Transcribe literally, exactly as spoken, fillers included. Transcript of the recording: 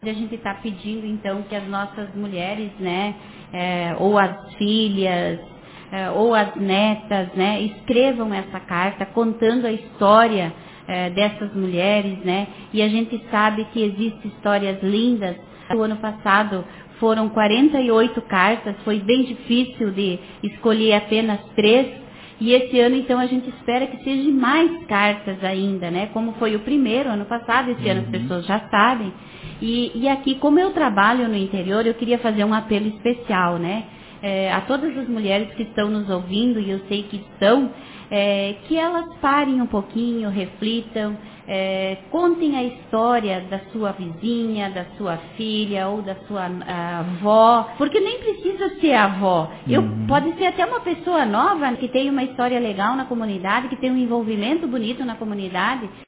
A gente está pedindo, então, que as nossas mulheres, né, é, ou as filhas, é, ou as netas, né, escrevam essa carta contando a história é, dessas mulheres, né, e a gente sabe que existem histórias lindas. O ano passado foram quarenta e oito cartas, foi bem difícil de escolher apenas três. E esse ano, então, a gente espera que seja mais cartas ainda, né? Como foi o primeiro, ano passado, esse ano as pessoas já sabem. E, e aqui, como eu trabalho no interior, eu queria fazer um apelo especial, né? É, a todas as mulheres que estão nos ouvindo, e eu sei que estão, é, que elas parem um pouquinho, reflitam, é, contem a história da sua vizinha, da sua filha ou da sua a, avó, porque nem precisa ser avó. Eu, Uhum. Pode ser até uma pessoa nova que tem uma história legal na comunidade, que tem um envolvimento bonito na comunidade.